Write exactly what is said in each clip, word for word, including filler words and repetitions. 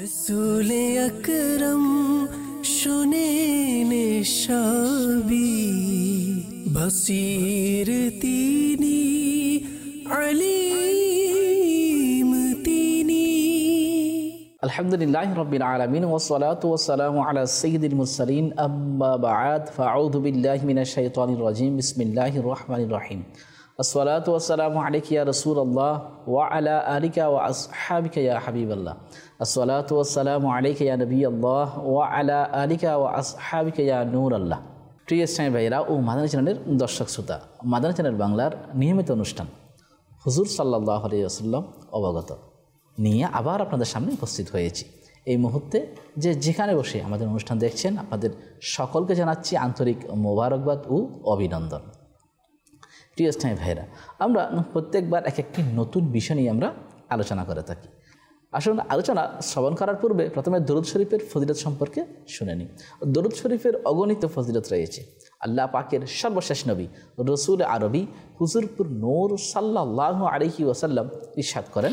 রসূলে আকরম শোনেন সবই, বসির তিনি, আলিম তিনি। আলহামদুলিল্লাহি রাব্বিল আলামিন ওয়াসসালাতু ওয়াসসালামু আলা সাইয়্যিদিল মুরসালিন আম্মা বা'দ ফাআউযু বিল্লাহি মিনাশ শাইতানির রাজীম বিসমিল্লাহির রহমানির রহিম। আসসালাতু ওয়াসসালামু আলাইকা ইয়া রাসূলুল্লাহ ওয়া আলা আলিকা ওয়া আসহাবিকা ইয়া হাবিবাল্লাহ। আসসালাতু ওয়াসসালামু আলাইকা ইয়া নবিয়াল্লাহ ওয়া আলা আলিকা ওয়া আসহাবিকা ইয়া নূরাল্লাহ। প্রিয় ইসলামী ভাইরা ও মাদানী চ্যানেলের দর্শক শ্রোতা, মাদানী চ্যানেল বাংলার নিয়মিত অনুষ্ঠান হুজুর সাল্লাল্লাহু আলাইহি ওয়াসাল্লাম অবগত নিয়ে আবার আপনাদের সামনে উপস্থিত হয়েছি। এই মুহূর্তে যে যেখানে বসে আমাদের অনুষ্ঠান দেখছেন, আপনাদের সকলকে জানাচ্ছি আন্তরিক মোবারকবাদ ও অভিনন্দন। প্রিয় ইসলামী ভাইরা, আমরা প্রত্যেকবার এক একটি নতুন বিষয় নিয়ে আমরা আলোচনা করে থাকি। আসলে আলোচনা শ্রবণ করার পূর্বে প্রথমে দরুদ শরীফের ফজিলত সম্পর্কে শুনে নিই। দরুদ শরীফের অগণিত ফজিলত রয়েছে। আল্লাহ পাকের সর্বশেষ নবী রসুল আরবি হুজুরপুর নূর সাল্লাল্লাহু আলাইহি ওয়াসাল্লাম ইরশাদ করেন,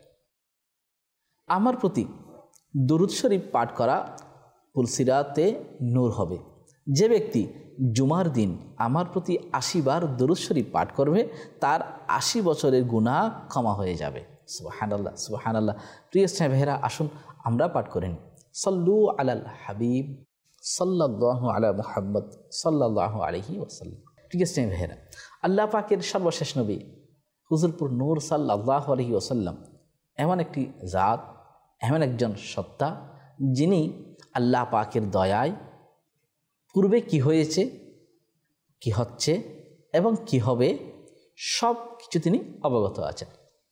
আমার প্রতি দরুদ শরীফ পাঠ করা পুলসিরাতে নূর হবে। যে ব্যক্তি জুমার দিন আমার প্রতি আশি বার দরুদ শরীফ পাঠ করবে, তার আশি বছরের গুনাহ ক্ষমা হয়ে যাবে। সুবহানাল্লাহ, সুবহানাল্লাহ। প্রিয় ইসলামী ভাইরা, আসুন আমরা পাঠ করেন সল্লু আলাল হাবিব সাল্লাল্লাহু আলা মুহাম্মদ সাল্লাল্লাহু আলাইহি ওয়াসাল্লাম। প্রিয় ইসলামী ভাইরা, আল্লাহ পাকের সর্বশেষ নবী হুজুরপুর নূর সাল্লাল্লাহু আলাইহি ওয়াসাল্লাম এমন একটি জাত, এমন একজন সত্তা, যিনি আল্লাহ পাকের দয়ায় পূর্বে কি হয়েছে, কি হচ্ছে এবং কি হবে সব কিছু তিনি অবগত আছেন।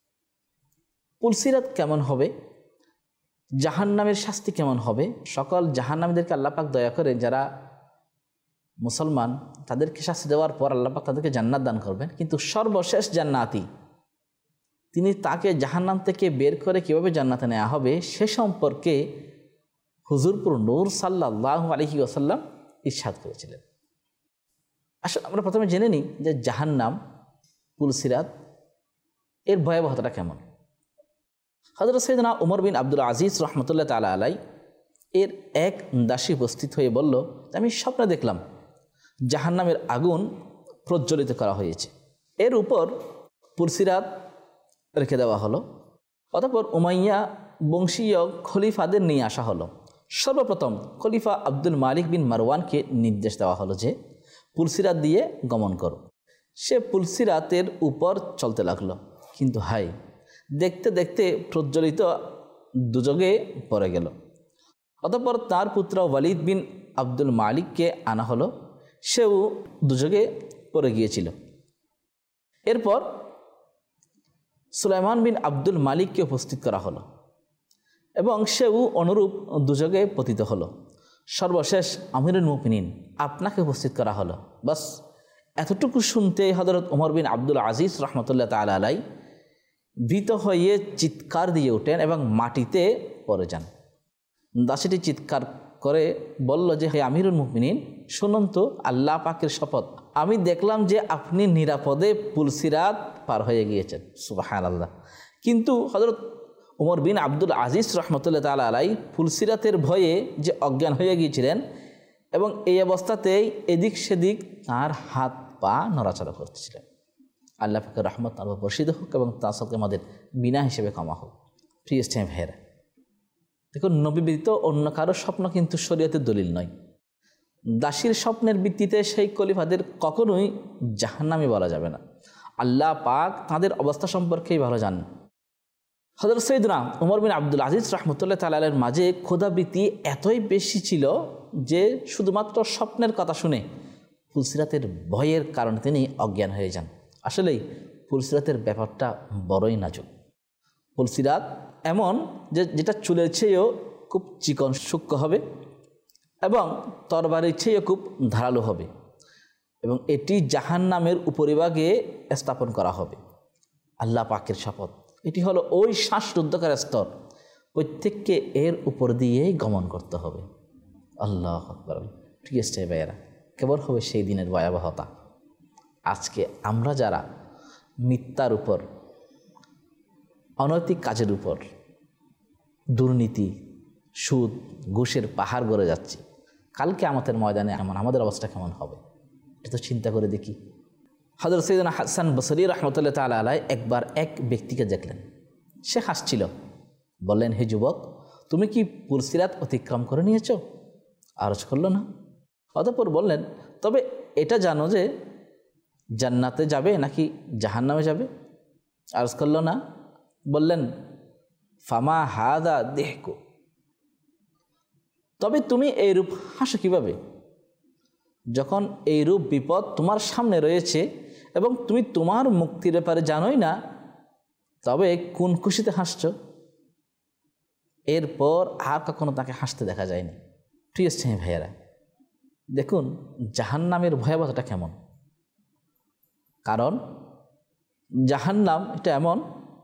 পুলসিরাত কেমন হবে, জাহান্নামের শাস্তি কেমন হবে, সকল জাহান্নামীদেরকে আল্লাহ পাক দয়া করে যারা মুসলমান তাদেরকে শাস্তি দেওয়ার পর আল্লাহ পাক তাদেরকে জান্নাত দান করবেন, কিন্তু সর্বশেষ জান্নাতি তিনি তাকে জাহান্নাম থেকে বের করে কীভাবে জান্নাতে নেওয়া হবে সে সম্পর্কে হুজুরপুর নূর সাল্লাল্লাহু আলাইহি ওয়াসাল্লাম ইরশাদ করেছিলেন। আসলে আমরা প্রথমে জেনে নিই যে জাহান্নাম, পুলসিরাত এর ভয়াবহতাটা কেমন। হযরত সাইয়েদনা উমর বিন আব্দুল আজিজ রহমতুল্লাহ তাআলা আলাই এর এক দাসী উপস্থিত হয়ে বলল, আমি স্বপ্নে দেখলাম জাহান্নামের আগুন প্রজ্বলিত করা হয়েছে, এর উপর পুলসিরাত রেখে দেওয়া হলো। অতঃপর উমাইয়া বংশীয় খলিফাদের নিয়ে আসা হলো। সর্বপ্রথম খলিফা আব্দুল মালিক বিন মারওয়ানকে নির্দেশ দেওয়া হলো যে পুলসিরাত দিয়ে গমন করো। সে পুলসিরাতের উপর চলতে লাগলো, কিন্তু হাই, দেখতে দেখতে প্রজ্বলিত দুযোগে পড়ে গেল। অতঃপর তার পুত্র ওয়ালিদ বিন আব্দুল মালিককে আনা হলো, সেও দুযোগে পড়ে গিয়েছিল। এরপর সুলাইমান বিন আব্দুল মালিককে উপস্থিত করা হলো এবং সেও অনুরূপ দুযোগে পতিত হলো। সর্বশেষ আমিরুল মুমিনিন আপনাকে উপস্থিত করা হলো। বাস এতটুকু শুনতে হযরত ওমর বিন আব্দুল আজিজ রহমতুল্লাহ তাআলা আলাই ভীত হয়ে চিৎকার দিয়ে ওঠেন এবং মাটিতে পড়ে যান। দাসীটি চিৎকার করে বলল যে, হে আমিরুল মুমিনিন, শুনুন তো, আল্লাহ পাকের শপথ, আমি দেখলাম যে আপনি নিরাপদে পুলসিরাত পার হয়ে গিয়েছেন। সুবহানাল্লাহ। কিন্তু হযরত ওমর বিন আব্দুল আজিজ রহমতুল্লাহ তাআলা আলাই পুলসিরাতের ভয়ে যে অজ্ঞান হয়ে গিয়েছিলেন এবং এই অবস্থাতেই এদিক সেদিক তাঁর হাত পা নড়াচড়া করতেছিলেন। আল্লাহ পাকের রহমত তার উপর বর্ষিত হোক এবং তার সাথে আমাদের বিনা হিসেবে ক্ষমা হোক। প্রিয় ইসলামী ভাইয়েরা, দেখুন, নবী ব্যতীত অন্য কারো স্বপ্ন কিন্তু শরীয়তের দলিল নয়। দাসীর স্বপ্নের ভিত্তিতে সেই খলিফাদের কখনোই জাহান্নামী বলা যাবে না। আল্লাহ পাক তাঁদের অবস্থা সম্পর্কেই ভালো জানেন। হযরত সাইয়েদনা উমর বিন আব্দুল আজিজ রহমতুল্লাহ তাআলা আলাইহির মাঝে ক্ষুধাবৃত্তি এতই বেশি ছিল যে শুধুমাত্র স্বপ্নের কথা শুনে পুলসিরাতের ভয়ের কারণে তিনি অজ্ঞান হয়ে যান। আসলেই পুলসিরাতের ব্যাপারটা বড়ই নাজুক। পুলসিরাত এমন যে যেটা চুলের চেয়েও খুব চিকন সূক্ষ্ম হবে এবং তরবারির চেয়েও খুব ধারালো হবে এবং এটি জাহান্নামের উপরিভাগে স্থাপন করা হবে। আল্লাহ পাকের শপথ, এটি হলো ওই শ্বাসরুদ্ধকার স্তর, প্রত্যেককে এর উপর দিয়েই গমন করতে হবে। আল্লাহু আকবার। ঠিক আছে ভাইয়েরা, কেবল হবে সেই দিনের ভয়াবহতা। আজকে আমরা যারা মিথ্যার উপর, অনৈতিক কাজের উপর, দুর্নীতি, সুদ ঘুষের পাহাড় গড়ে যাচ্ছি, কালকে আমাদের ময়দানে এমন আমাদের অবস্থা কেমন হবে, এটা তো চিন্তা করে দেখি। হযরত সাইয়েদনা হাসান বসরি রাহমাতুল্লাহ তাআলা আলাইহি একবার এক ব্যক্তিকে দেখলেন, সে হাসছিল। বললেন, হে যুবক, তুমি কি পুলসিরাত অতিক্রম করে নিয়েছ? আরজ করল না। অতঃপর বললেন, তবে এটা জানো যে জান্নাতে যাবে নাকি জাহান্নামে যাবে? আরজ করল না। বললেন, ফামা হাদা দেহকো, তবে তুমি এই রূপ হাসো কিভাবে, যখন এই রূপ বিপদ তোমার সামনে রয়েছে এবং তুমি তোমার মুক্তির ব্যাপারে জানোই না, তবে কোন খুশিতে হাসছ? এরপর আর কখনো তাকে হাসতে দেখা যায়নি। প্রিয় স্নেহী ভাইয়েরা, দেখুন জাহান্নামের ভয়াবহতা কেমন। কারণ জাহান্নাম এটা এমন,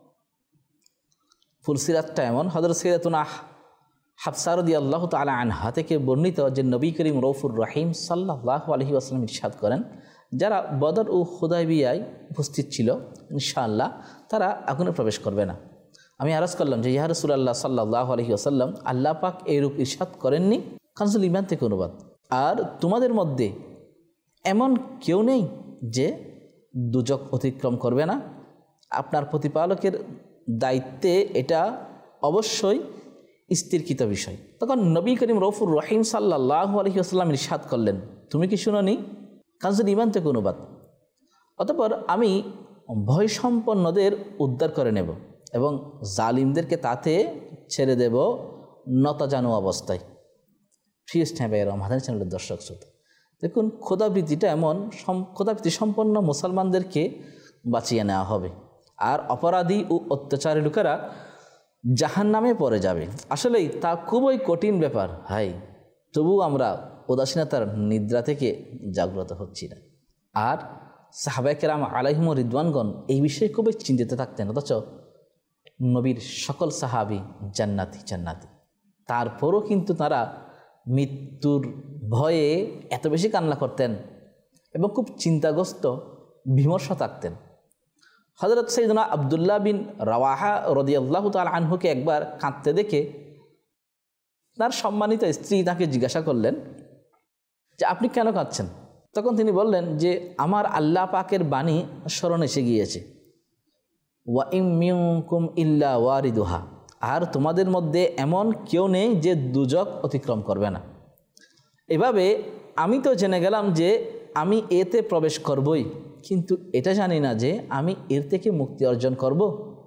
ফুলসিরাতটা এমন। হযরত সাইয়্যিদাতুনা হাফসা রাদিয়াল্লাহু তাআলা আনহা থেকে বর্ণিত যে নবী করিম রউফুর রহিম সাল্লাল্লাহু আলাইহি ওয়াসাল্লাম ইরশাদ করেন, যারা বদর ও হুদায়বিয়ায় উপস্থিত ছিল ইনশাআল্লাহ তারা আগুনে প্রবেশ করবে না। আমি আরজ করলাম যে ইয়া রাসূলুল্লাহ সাল্লাল্লাহু আলাইহি ওয়াসাল্লাম, আল্লাহ পাক এইরূপ ইরশাদ করেননি? কানজুল ঈমান থেকে অনুবাদ। আর তোমাদের মধ্যে এমন কেউ নেই যে দুজক অতিক্রম করবে না। আপনার প্রতিপালকের দায়িত্বে এটা অবশ্যই স্থিরকৃত বিষয়। তখন নবী করিম রউফুর রহিম সাল্লাল্লাহু আলাইহি ওয়াসাল্লাম ইরশাদ করলেন, তুমি কি শুনোনি? কানজুল ঈমান থেকে অনুবাদ। অতঃপর আমি ভয় সম্পন্নদের উদ্ধার করে নেব এবং জালিমদেরকে তাতে ছেড়ে দেব নতজানু অবস্থায়। প্রিয় স্নেহের মাদানী চ্যানেলের দর্শক শ্রোতা, দেখুন খোদাবৃত্তিটা এমন, খোদাবৃত্তি সম্পন্ন মুসলমানদেরকে বাঁচিয়ে নেওয়া হবে, আর অপরাধী ও অত্যাচারী লোকেরা জাহান নামে পড়ে যাবে। আসলেই তা খুবই কঠিন ব্যাপার। হাই, তবু আমরা উদাসীনতার নিদ্রা থেকে জাগ্রত হচ্ছি না। আর সাহাবায়ে কেরাম আলাইহিম রিদওয়ানগণ এই বিষয়ে খুবই চিন্তিত থাকতেন, অথচ নবীর সকল সাহাবী জান্নাতি জান্নাতি তারপরও কিন্তু তারা মৃত্যুর ভয়ে এত বেশি কান্না করতেন এবং খুব চিন্তাগ্রস্ত বিমর্ষ থাকতেন। হযরত সাইয়েদনা আব্দুল্লাহ বিন রাওয়াহা রাদিয়াল্লাহু তাআলা আনহুকে একবার কাঁদতে দেখে তার সম্মানিত স্ত্রী তাকে জিজ্ঞাসা করলেন যে আপনি কেন কাঁদছেন? তখন তিনি বললেন যে আমার আল্লাহ পাকের বাণী স্মরণ এসে গিয়েছে, ওয়া ইম মিনকুম ইল্লা ওয়ারিদুহা, আর তোমাদের মধ্যে এমন কেউ নেই যে দুজক অতিক্রম করবে না। এভাবে আমি তো জেনে গেলাম যে আমি এতে প্রবেশ করবই, কিন্তু এটা জানি না যে আমি এর থেকে মুক্তি অর্জন করব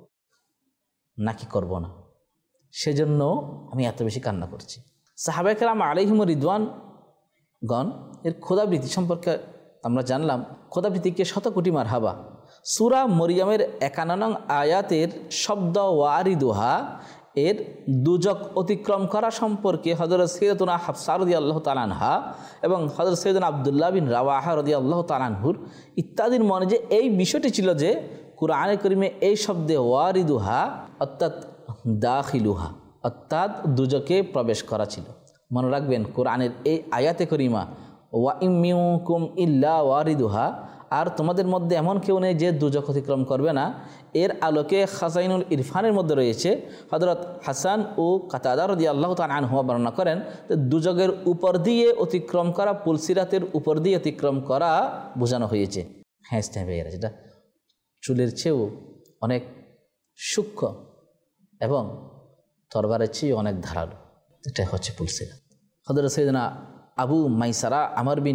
নাকি করব না। সেজন্য আমি এত বেশি কান্না করছি। সাহাবায়ে কেরাম আলাইহিম রিদওয়ানগণ এর খোদাবৃত্তি সম্পর্কে আমরা জানলাম। খোদাবৃত্তিকে শতকোটি মারহাবা। সূরা মরিয়মের একান্ন নং আয়াতের শব্দ ওয়ারিদুহা এর দুজক অতিক্রম করা সম্পর্কে হযরত সাইয়্যিদাতুনা হাফসা রাদিয়াল্লাহু তাআলা আনহা এবং হযরত সাইয়্যিদনা আব্দুল্লাহ বিন রাওয়াহা রাদিয়াল্লাহু তাআলা আনহুর ইত্যাদির মনে যে এই বিষয়টি ছিল যে কুরআনে কারীমে এই শব্দে ওয়ারিদুহা অর্থাৎ দাখিলুহা অর্থাৎ দুজকে প্রবেশ করা ছিল। মনে রাখবেন কুরআনের এই আয়াতে করিমা ওয়া ইম মিনকুম ইল্লা ওয়ারিদুহা, আর তোমাদের মধ্যে এমন কেউ নেই যে দুজক অতিক্রম করবে না, এর আলোকে খাজাইনুল ইরফানের মধ্যে রয়েছে হযরত হাসান ও কাতাদা রাদিয়াল্লাহু তাআলা আনহুমা বর্ণনা করেন যে দুজকের উপর দিয়ে অতিক্রম করা, পুলসিরাতের উপর দিয়ে অতিক্রম করা বোঝানো হয়েছে। হ্যাঁ স্নেহেরা, যেটা চুলের চেয়েও অনেক সূক্ষ্ম এবং তরবারের চেয়ে অনেক ধারালো, এটা হচ্ছে পুলসিরাত। হযরত সাইয়েদনা আবু মাইসারা আমর বিন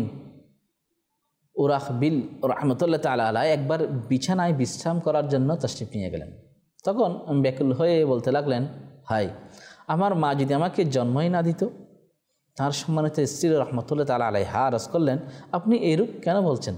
উরাহ বিল রাহমাতুল্লাহ তাআলা আলাইহি একবার বিছানায় বিশ্রাম করার জন্য তাশরিফ নিয়ে গেলেন। তখন ব্যাকুল হয়ে বলতে লাগলেন, হাই, আমার মা যদি আমাকে জন্মই না দিত। তার সম্মানিত স্ত্রী রাহমাতুল্লাহ তাআলা আলাইহা আরজ করলেন, আপনি এরূপ কেন বলছেন?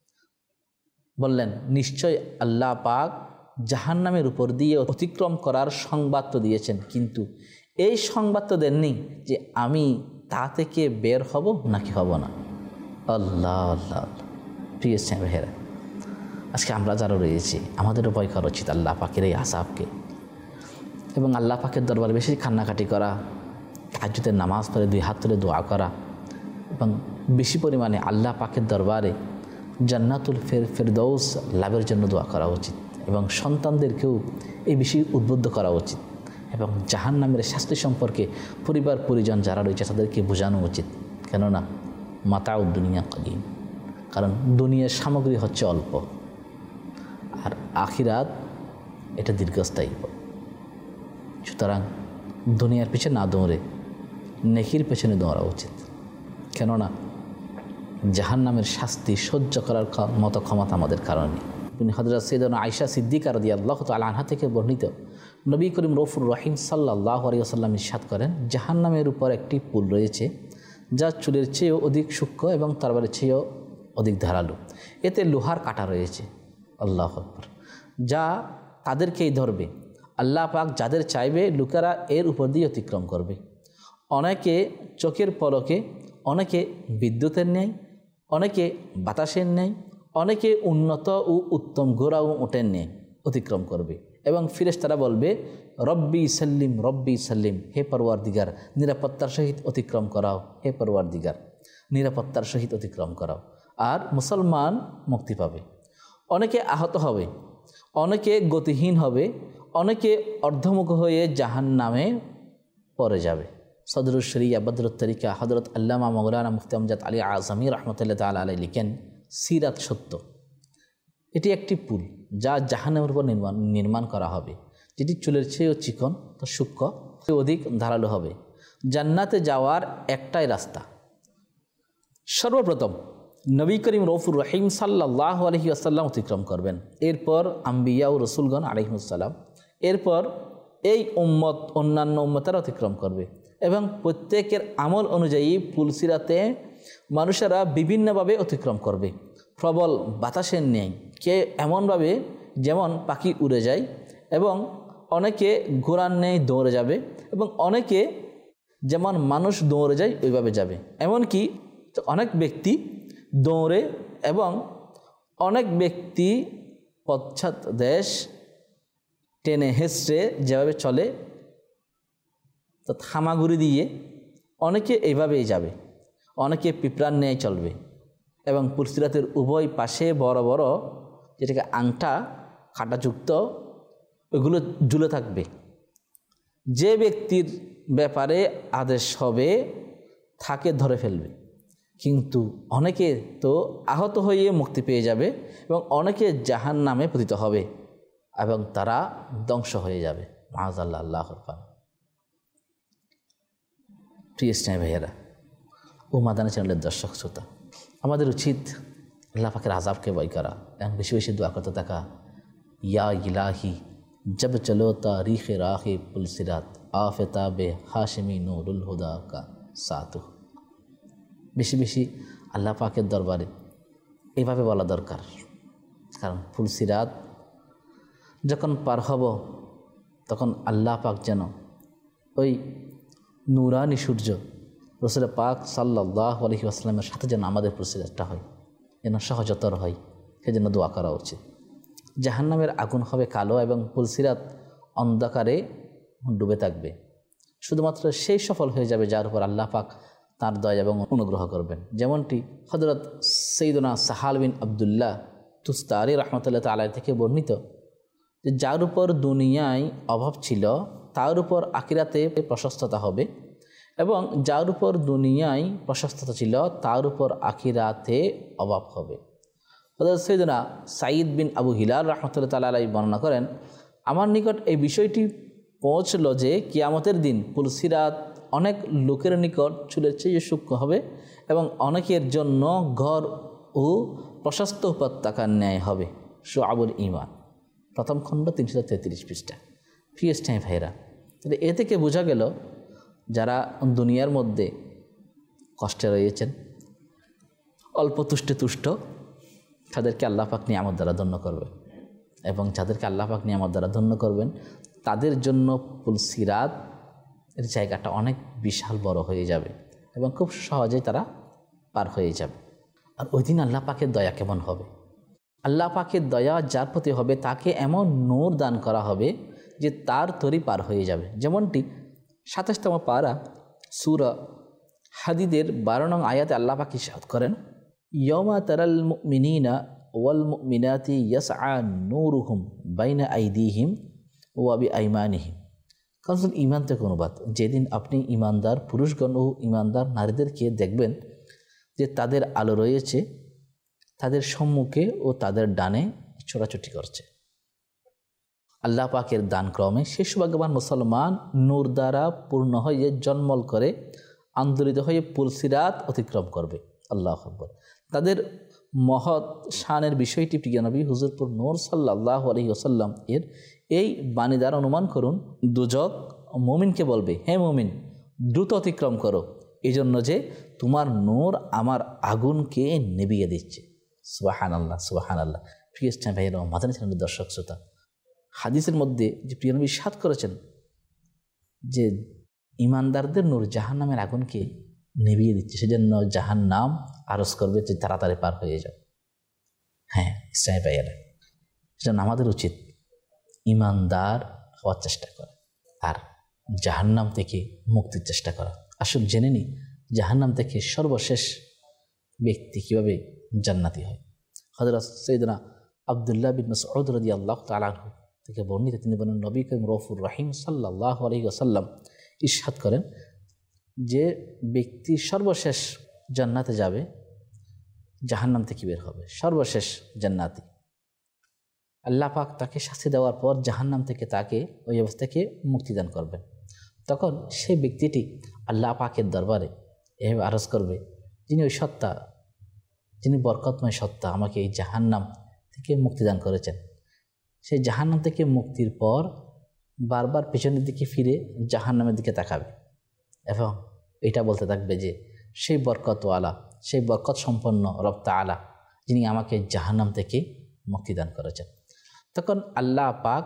বললেন, নিশ্চয় আল্লাহ পাক জাহান্নামের উপর দিয়ে অতিক্রম করার সংবাদ তো দিয়েছেন, কিন্তু এই সংবাদ তো দেননি যে আমি তা থেকে বের হব নাকি হব না। আল্লাহ আল্লাহ প্রিয় স্নেহেরা, আজকে আমরা যারা রয়েছি আমাদেরও ভয় করা উচিত আল্লাহ পাকের এই আযাবকে, এবং আল্লাহ পাকের দরবারে বেশি কান্নাকাটি করা, তাহাজ্জুদের নামাজ পড়ে দুই হাত তুলে দোয়া করা, এবং বেশি পরিমাণে আল্লাহ পাকের দরবারে জান্নাতুল ফের ফেরদৌস লাভের জন্য দোয়া করা উচিত, এবং সন্তানদেরকেও এই বিষয়ে উদ্বুদ্ধ করা উচিত। এবং জাহান্নামের শাস্তি সম্পর্কে পরিবার পরিজন যারা রয়েছে তাদেরকে বোঝানো উচিত। কেননা মাতাউ দুনিয়া কলিল, কারণ দুনিয়ার সামগ্রী হচ্ছে অল্প, আর আখিরাত এটা দীর্ঘস্থায়ী। সুতরাং দুনিয়ার পিছনে না দৌড়ে নেকির পেছনে দৌড়া উচিত। কেননা জাহান্নামের শাস্তি সহ্য করার মতো ক্ষমতা আমাদের কারণে। হযরত সাইয়্যিদানা আয়েশা সিদ্দিকা রাদিয়াল্লাহু তাআলা আনহা থেকে বর্ণিত, নবী করিম রউফুর রহিম সাল্লাল্লাহু আলাইহি ওয়াসাল্লাম ইরশাদ করেন, জাহান্নামের উপর একটি পুল রয়েছে যা চুলের চেয়েও অধিক সূক্ষ্ম এবং তরবারির চেয়েও অধিক ধারালো। এতে লোহার কাঁটা রয়েছে, আল্লাহু আকবার, যা তাদেরকেই ধরবে। আল্লাহ পাক যাদের চাইবে লোকেরা এর উপর দিয়ে অতিক্রম করবে। অনেকে চোখের পলকে, অনেকে বিদ্যুতের ন্যায়, অনেকে বাতাসের ন্যায়, অনেকে উন্নত ও উত্তম ঘোড়া ও উটের ন্যায় অতিক্রম করবে এবং ফেরেশতারা বলবে, রব্বি সাল্লিম রব্বি সাল্লিম, হে পরওয়ারদিগার নিরাপত্তার সহিত অতিক্রম করাও, হে পরওয়ারদিগার নিরাপত্তার সহিত অতিক্রম করাও। আর মুসলমান মুক্তি পাবে। অনেকে আহত হবে, অনেকে গতিহীন হবে, অনেকে অর্ধমুখ হয়ে জাহান্নামে পড়ে যাবে। সদরুল শরিয়া বদরুত তরিকা হযরত আল্লামা মাওলানা মুফতি আমজাদ আলী আজমি রহমতুল্লাহ তাআলা আলাইহি লিখেন, সিরাত সত্য, এটি একটি পুল যা জাহান্নামের উপর নির্মাণ নির্মাণ করা হবে, যেটি চুলের চেয়েও চিকন তো সূক্ষ্ম অধিক ধারালো হবে। জান্নাতে যাওয়ার একটাই রাস্তা। সর্বপ্রথম নবী করিম রউফুর রহিম সাল্লাল্লাহু আলাইহি ওয়াসাল্লাম অতিক্রম করবেন, এরপর আম্বিয়া ও রসুলগণ আলাইহিস সালাম, এরপর এই উম্মত অন্যান্য উম্মতেরা অতিক্রম করবে এবং প্রত্যেকের আমল অনুযায়ী পুল সিরাতে মানুষেরা বিভিন্নভাবে অতিক্রম করবে। প্রবল বাতাসের ন্যায়, কে এমনভাবে যেমন পাখি উড়ে যায়, এবং অনেকে ঘোড়ার ন্যায় দৌড়ে যাবে, এবং অনেকে যেমন মানুষ দৌড়ে যায় ওইভাবে যাবে। এমনকি অনেক ব্যক্তি দৌড়ে এবং অনেক ব্যক্তি পশ্চাৎ দেশ টেনে হেসড়ে যেভাবে চলে, তো হামাগুড়ি দিয়ে অনেকে এইভাবেই যাবে, অনেকে পিঁপড়ার ন্যায় চলবে এবং পুলসিরাতের উভয় পাশে বড় বড় যেটাকে আংটা কাঁটাযুক্ত ওইগুলো ঝুলে থাকবে। যে ব্যক্তির ব্যাপারে আদেশ হবে তাকে ধরে ফেলবে, কিন্তু অনেকে তো আহত হয়ে মুক্তি পেয়ে যাবে এবং অনেকে জাহান্নামে পতিত হবে এবং তারা ধ্বংস হয়ে যাবে। মাআযাল্লাহ, আল্লাহর পাক। প্রিয় স্নেহ ভাইয়েরা ও মাদানী চ্যানেলের দর্শক শ্রোতা, আমাদের উচিত আল্লাহ পাকের আযাবকে ভয় করা এবং বেশি বেশি দোয়া করতে থাকা। ইয়া ইলাহি জব চলো তারিখ রাহে পুলসিরাত আফতাবে হাশমি নূরুল হুদা কা সাতু। বেশি বেশি আল্লাহ পাকের দরবারে এইভাবে বলা দরকার, কারণ পুলসিরাত যখন পার হব তখন আল্লাহ পাক যেন ওই নূরানি সূর্য রসুল পাক সাল্লাল্লাহু আলাইহি ওয়াসাল্লামের সাথে যেন আমাদের পুলসিরাতটা হয়, যেন সহজতর হয়, সেজন্য দোয়া করা উচিত। জাহান্নামের আগুন হবে কালো এবং পুলসিরাত অন্ধকারে ডুবে থাকবে। শুধুমাত্র সেই সফল হয়ে যাবে যার উপর আল্লাহ পাক তাঁর দয়া এবং অনুগ্রহ করবেন। যেমনটি হযরত সাইয়্যিদুনা সাহাল বিন আব্দুল্লাহ তুস্তারি রহমতুল্লাহ তাআলা থেকে বর্ণিত, যে যার উপর দুনিয়ায় অভাব ছিল তার উপর আখিরাতে প্রশস্ততা হবে, এবং যার উপর দুনিয়ায় প্রশস্ততা ছিল তার উপর আখিরাতে অভাব হবে। হযরত সাইয়্যিদুনা সাঈদ বিন আবু হিলাল রহমতুল্লাহ তাআলা আলাইহি বর্ণনা করেন, আমার নিকট এই বিষয়টি পৌঁছল যে কিয়ামতের দিন পুলসিরাত অনেক লোকের নিকট চুলের চেয়ে সূক্ষ্ম হবে এবং অনেকের জন্য ঘর ও প্রশস্ত উপত্যকার ন্যায় হবে। শুআবুল ঈমান প্রথম খণ্ড তিনশো তেত্রিশ পৃষ্ঠা। প্রিয় স্নেহ ভাইরা, তাহলে এ থেকে বোঝা গেল যারা দুনিয়ার মধ্যে কষ্টে রয়েছেন, অল্প তুষ্টে তুষ্ট, তাদেরকে আল্লাহ পাক নিয়ামত দ্বারা ধন্য করবেন, এবং যাদেরকে আল্লাহ পাক নিয়ামত দ্বারা ধন্য করবেন তাদের জন্য পুলসিরাত এর জায়গাটা অনেক বিশাল বড় হয়ে যাবে এবং খুব সহজেই তারা পার হয়ে যাবে। আর ওই দিন আল্লাহ পাকের দয়া কেমন হবে? আল্লাহ পাকের দয়া যার প্রতি হবে তাকে এমন নূর দান করা হবে যে তার তরি পার হয়ে যাবে। যেমনটি সাতাশতম পারা সূরা হাদিদের বারো নং আয়াতে আল্লাহ পাক ইরশাদ করেন, ইয়াওমা তারাল মুমিনিনা ওয়াল মুমিনাতি ইয়াসআ নূরুহুম বাইনা আইদিহিম ওয়া বিআইমানিহিম কারণ ইমান থেকে অনুবাদ, যেদিন আপনি ইমানদার পুরুষগণ ও ইমানদার নারীদেরকে দেখবেন যে তাদের আলো রয়েছে তাদের সম্মুখে ও তাদের ডানে ছোটাছুটি করছে, আল্লাহ পাকের দান ক্রমে সেই সৌভাগ্যবান মুসলমান নূর দ্বারা পূর্ণ হয়ে জন্মল করে আন্দোলিত হয়ে পুলসিরাত অতিক্রম করবে। আল্লাহু আকবার। তাদের মহৎ শানের বিষয়টি প্রিয় নবী হুজুরপুর নূর সাল্লাল্লাহু আলাইহি ওয়াসাল্লাম এর এই বাণী দ্বারা অনুমান করুন, দুজক মুমিনকে বলবে, হে মুমিন দ্রুত অতিক্রম করো, এই জন্য যে তোমার নূর আমার আগুনকে নিভিয়ে দিচ্ছে। সুবহানাল্লাহ, সুবহানাল্লাহ। প্রিয় ইসলাম ভাইয়েরা, মাদানী চ্যানেলের দর্শক শ্রোতা, হাদিসের মধ্যে যে প্রিয় নবী ইরশাদ করেছেন যে ইমানদারদের নূর জাহান্নামের আগুনকে নিভিয়ে দিচ্ছে, সেজন্য জাহান্নাম আরজ করবে যে তাড়াতাড়ি পার হয়ে যাও। হ্যাঁ ইসলামী ভাইয়েরা, সেজন্য আমাদের উচিত ইমানদার হওয়ার চেষ্টা করা আর জাহান্নাম থেকে মুক্তির চেষ্টা করা। আসুন জেনে নিই জাহান্নাম থেকে সর্বশেষ ব্যক্তি কীভাবে জান্নাতি হয়। হযরত সাইয়েদনা আব্দুল্লাহ বিন মাসউদ রাদিয়াল্লাহু তাআলা আনহু থেকে বর্ণিত, তিনি বলেন নবী করিম রউফুর রহিম সাল্লাল্লাহু আলাইহি ওয়াসাল্লাম ইরশাদ করেন যে ব্যক্তি সর্বশেষ জান্নাতে যাবে জাহান্নাম থেকে বের হবে, সর্বশেষ জান্নাতি। আল্লাহ পাক তাকে শাস্তি দেওয়ার পর জাহান্নাম থেকে তাকে ওই অবস্থা থেকে মুক্তিদান করবেন। তখন সেই ব্যক্তিটি আল্লাহ পাকের দরবারে এভাবে আরজ করবে, যিনি ওই সত্তা, যিনি বরকতময় সত্তা, আমাকে এই জাহান্নাম থেকে মুক্তিদান করেছেন। সেই জাহান্নাম থেকে মুক্তির পর বারবার পেছনের দিকে ফিরে জাহান্নামের দিকে তাকাবে এবং এটা বলতে থাকবে যে সেই বরকতওয়ালা, সেই বরকত সম্পন্ন রব তাআলা যিনি আমাকে জাহান্নাম থেকে মুক্তিদান করেছেন। তখন আল্লাহ পাক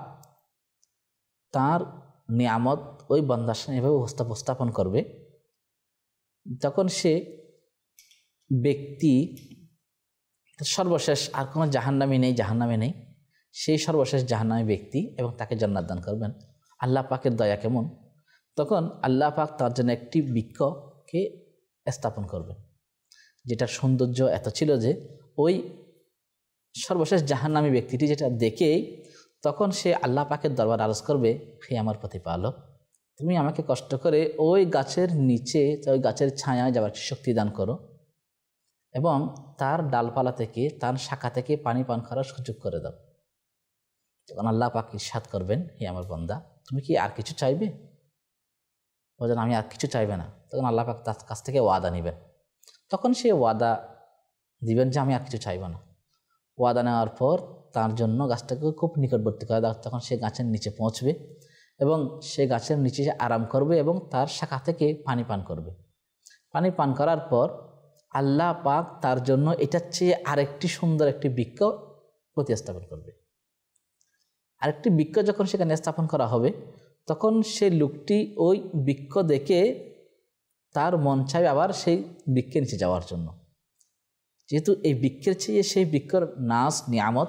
তার নিয়ামত ওই বান্দার সামনে এভাবে উপস্থাপন করবে, তখন সে ব্যক্তি সর্বশেষ আর কোনো জাহান্নামী নেই, জাহান্নামে নেই, সেই সর্বশেষ জাহান্নামী ব্যক্তি এবং তাকে জান্নাত দান করবেন। আল্লাহ পাকের দয়া কেমন! তখন আল্লাহ পাক তার জন্য একটি বৃক্ষকে স্থাপন করবেন, যেটার সৌন্দর্য এত ছিল যে ওই সর্বশেষ জাহান্নামী ব্যক্তিটি যেটা দেখেই তখন সে আল্লাহ পাকের দরবার আরজ করবে, হে আমার প্রতিপালক, তুমি আমাকে কষ্ট করে ওই গাছের নিচে, ওই গাছের ছায়ায় যাওয়ার শক্তি দান করো এবং তার ডালপালা থেকে, তার শাখা থেকে পানি পান করার সুযোগ করে দাও। তখন আল্লাহ পাক ইরশাদ করবেন, হে আমার বান্দা, তুমি কি আর কিছু চাইবে? বলেন আমি আর কিছু চাইবে না। তখন আল্লাহ পাক তার কাছ থেকে ওয়াদা নেবেন। তখন সে ওয়াদা দিবেন যে আমি আর কিছু চাইব না। ওয়াদা নেওয়ার পর তার জন্য গাছটাকে খুব নিকটবর্তী করে দেওয়া, তখন সে গাছের নিচে পৌঁছবে এবং সে গাছের নিচে আরাম করবে এবং তার শাখা থেকে পানি পান করবে। পানি পান করার পর আল্লাহ পাক তার জন্য এটার চেয়ে আরেকটি সুন্দর একটি বৃক্ষ প্রতিস্থাপন করবে। আরেকটি বৃক্ষ যখন সেখানে স্থাপন করা হবে তখন সে লোকটি ওই বৃক্ষ দেখে তার মন চাইবে আবার সেই বৃক্ষের নিচে যাওয়ার জন্য, যেহেতু এই বৃক্ষের চেয়ে সেই বৃক্ষর নাচ, নিয়ামত,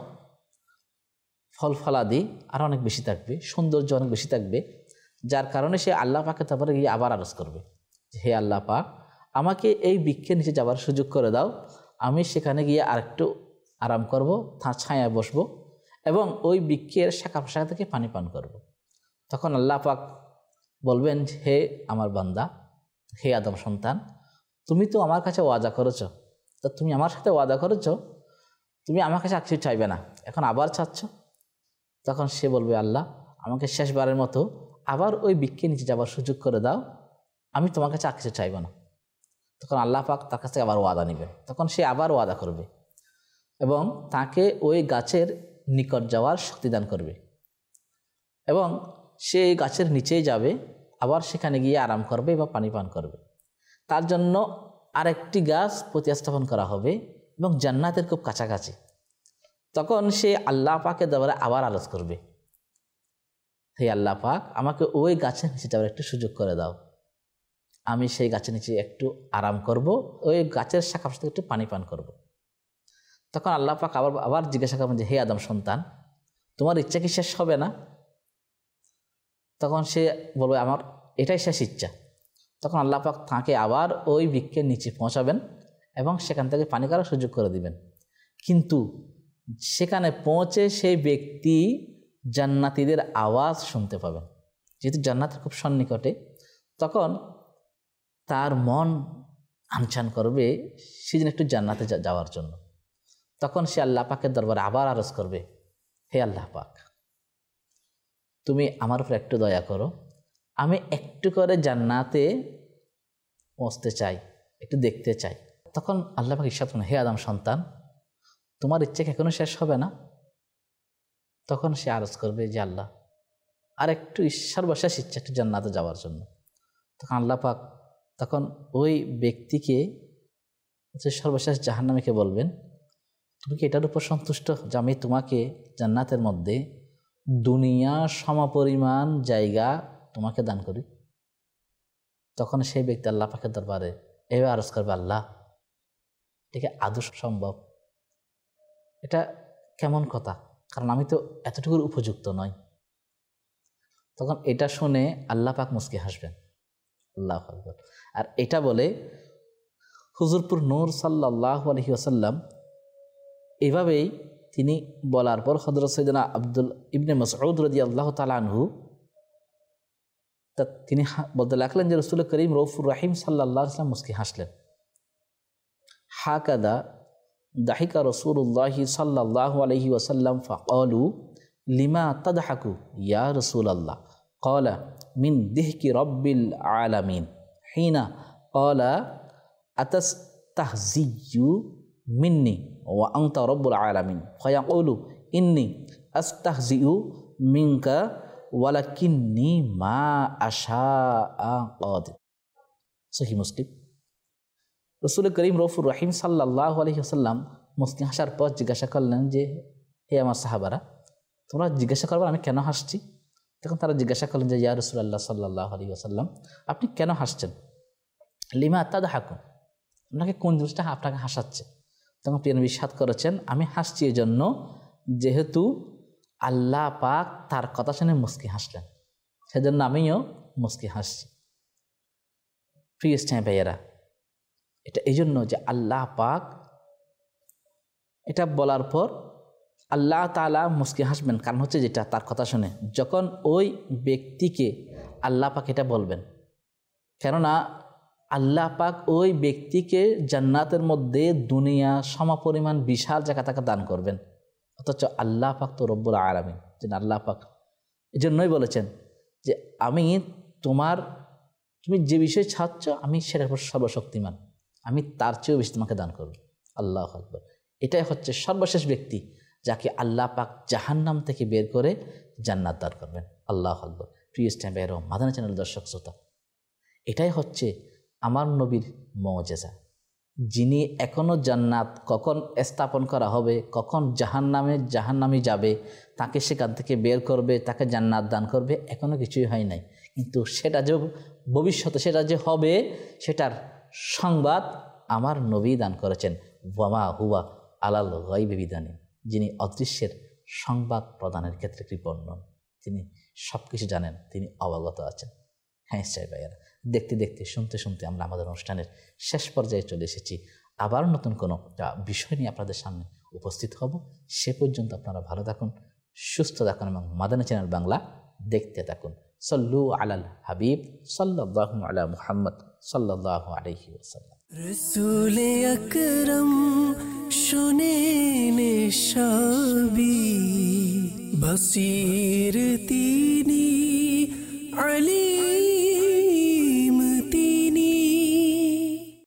ফল ফলাদি আরও অনেক বেশি থাকবে, সৌন্দর্য অনেক বেশি থাকবে, যার কারণে সে আল্লাহ পাকে তারপরে গিয়ে আবার আরজ করবে, হে আল্লাহ পাক, আমাকে এই বৃক্ষের নিচে যাওয়ার সুযোগ করে দাও, আমি সেখানে গিয়ে আরেকটু আরাম করব, তার ছায়ায় বসবো এবং ওই বৃক্ষের শাখা প্রশাখা থেকে পানি পান করব। তখন আল্লাহ পাক বলবেন, হে আমার বান্দা, হে আদম সন্তান, তুমি তো আমার কাছে ওয়াদা করেছ, তা তুমি আমার সাথে ওয়াদা করেছ, তুমি আমার কাছে আর কিছু চাইবে না, এখন আবার চাচ্ছ? তখন সে বলবে, আল্লাহ আমাকে শেষবারের মতো আবার ওই বৃক্ষের নিচে যাবার সুযোগ করে দাও, আমি তোমার কাছে আর কিছু চাইব না। তখন আল্লাহ পাক তার কাছ থেকে আবার ওয়াদা নেবে, তখন সে আবার ওয়াদা করবে এবং তাকে ওই গাছের নিকট যাওয়ার শক্তি দান করবে এবং সে গাছের নিচেই যাবে, আবার সেখানে গিয়ে আরাম করবে বা পানি পান করবে। তার জন্য আরেকটি গাছ প্রতিস্থাপন করা হবে এবং জান্নাতের খুব কাছাকাছি। তখন সে আল্লাহ পাকের দরবারে আবার আরজ করবে, হে আল্লাহ পাক, আমাকে ওই গাছের নিচে যাওয়ার একটু সুযোগ করে দাও, আমি সেই গাছের নিচে একটু আরাম করব, ওই গাছের শাখা থেকে একটু পানি পান করব। তখন আল্লাহ পাক আবার আবার জিজ্ঞাসা করবেন যে, হে আদম সন্তান, তোমার ইচ্ছা কি শেষ হবে না? তখন সে বলবে, আমার এটাই শেষ ইচ্ছা। তখন আল্লাহ পাক তাকে আবার ওই বৃক্ষের নিচে পৌঁছাবেন এবং সেখান থেকে পানি করার সুযোগ করে দিবেন। কিন্তু সেখানে পৌঁছে সেই ব্যক্তি জান্নাতীদের আওয়াজ শুনতে পাবেন, যেহেতু জান্নাতের খুব সন্নিকটে, তখন তার মন আনচান করবে সেদিন একটু জান্নাতে যাওয়ার জন্য। তখন সে আল্লাহ পাকের দরবারে আবার আরজ করবে, হে আল্লাহ পাক, তুমি আমার উপর একটু দয়া করো, আমি একটু করে জান্নাতে পৌঁছতে চাই, একটু দেখতে চাই। তখন আল্লাহ পাক ইরশাদ করেন, হে আদম সন্তান, তোমার ইচ্ছে কি এখনো শেষ হবে না? তখন সে আরজ করবে যে আল্লাহ, আর একটু সর্বশেষ ইচ্ছা একটু জান্নাতে যাওয়ার জন্য। তখন আল্লাহ পাক তখন ওই ব্যক্তিকে যে সর্বশেষ জাহান্নামীকে বলবেন, তুমি কি এটার উপর সন্তুষ্ট যে আমি তোমাকে জান্নাতের মধ্যে দুনিয়া সমপরিমাণ জায়গা তোমাকে দান করি? তখন সেই ব্যক্তি আল্লাহ পাকের দরবারে এভাবে আরজ করবে, আল্লাহ, এটা আদৌ সম্ভব? এটা কেমন কথা, কারণ আমি তো এতটুকুর উপযুক্ত নই। তখন এটা শুনে আল্লাহ পাক মুস্কি হাসবেন, আল্লাহু আকবার। আর এটা বলে হুজুরপুর নূর সাল্লাল্লাহু আলাইহি ওয়াসাল্লাম এভাবেই তিনি বলার পর হযরত সাইয়েদনা আব্দুল ইবনে মাসউদ রাদিয়াল্লাহু তাআলা আনহু তা তিনি বলতে লাগলেন যে রাসূল করিম রউফুর রহিম সাল্লাল্লাহু আলাইহি ওয়াসাল্লাম মুস্কি হাসলেন। হাকাদা দাহিকা রাসূলুল্লাহি সাল্লাল্লাহু আলাইহি ওয়াসাল্লাম ফাকালু লিমা তাদহাকু ইয়া রাসূলাল্লাহ ক্বালা মিন দিহকি রাব্বিল আলামিন হিনা ক্বালা আতাস্তাহজিয়ু মিন্নি ওয়া আনতা রাব্বুল আলামিন ফায়াকুলু ইন্নী আস্তাহজিউ মিনকা ওয়ালাকিন্নী মা আশাআ কাদির। সহিহ মুসলিম। রাসূল করিম রউফুর রহিম সাল্লাল্লাহু আলাইহি ওয়াসাল্লাম মুস্কি হাসার পর জিজ্ঞাসা করলেন যে, হে আমার সাহাবারা, তোমরা জিজ্ঞাসা করবে আমি কেন হাসছি? তখন তারা জিজ্ঞাসা করলেন যে, ইয়া রাসূলুল্লাহ সাল্লাল্লাহু আলাইহি ওয়াসাল্লাম, আপনি কেন হাসছেন? লিমা তাদহাকুন, আপনাকে কোন জিনিসটা আপনাকে হাসাচ্ছে? তখন প্রিয় নবী ইরশাদ করেছেন, আমি হাসছি এই জন্য যেহেতু আল্লাহ পাক তার কথা শুনে মুস্কি হাসলেন, সেজন্য আমিও মুস্কি হাসছি। প্রিয় স্নেহ ভাইয়েরা, এটা এই জন্য যে আল্লাহ পাক এটা বলার পর আল্লাহ তাআলা মুস্কি হাসবেন, কারণ হচ্ছে যেটা তার কথা শুনে যখন ওই ব্যক্তিকে আল্লাহ পাক এটা বলবেন, কেননা আল্লাহ পাক ওই ব্যক্তিকে জান্নাতের মধ্যে দুনিয়া সমপরিমাণ বিশাল জায়গা তাকে দান করবেন, অথচ আল্লাহ পাক তো রব্বুল আলামিন, যে আল্লাহ পাক এই জন্যই বলেছেন যে আমি তোমার তুমি যে বিষয় চাচ্ছ আমি সেটার উপর সর্বশক্তিমান, আমি তার চেয়েও বেশি তোমাকে দান করব। আল্লাহু আকবার। এটাই হচ্ছে সর্বশেষ ব্যক্তি যাকে আল্লাহ পাক জাহান্নাম থেকে বের করে জান্নাত দান করবেন। আল্লাহু আকবার। প্রিয় ইসলাম ভাইয়েরা, মাদানী চ্যানেল দর্শক শ্রোতা, এটাই হচ্ছে আমার নবীর মুজিজা, যিনি এখনও জান্নাত কখন স্থাপন করা হবে, কখন জাহান্নামে জাহান্নামী যাবে, তাকে সেখান থেকে বের করবে, তাকে জান্নাত দান করবে, এখনও কিছুই হয় নাই, কিন্তু সেটা যে ভবিষ্যতে সেটা যে হবে সেটার সংবাদ আমার নবী দান করেছেন। ওয়ামা হুয়া আলাল গায়বি বিদানি, যিনি অদৃশ্যের সংবাদ প্রদানের ক্ষেত্রে কৃপণ নন, তিনি সব কিছু জানেন, তিনি অবগত আছেন। হ্যাঁ সাহেব ভাইয়ারা, দেখতে দেখতে শুনতে শুনতে আমরা আমাদের অনুষ্ঠানের শেষ পর্যায়ে চলে এসেছি। আবার নতুন কোনো বিষয় নিয়ে আপনাদের সামনে উপস্থিত হব। সে পর্যন্ত আপনারা ভালো থাকুন, সুস্থ থাকুন এবং মাদানী চ্যানেল বাংলা দেখতে থাকুন। সল্লু আলাল হাবিব সাল্লাল্লাহু আলা মুহাম্মদ সাল্লাল্লাহু আলাইহি ওয়াসাল্লাম। রসূল আকরম শোনেন সবই, বসির তিনি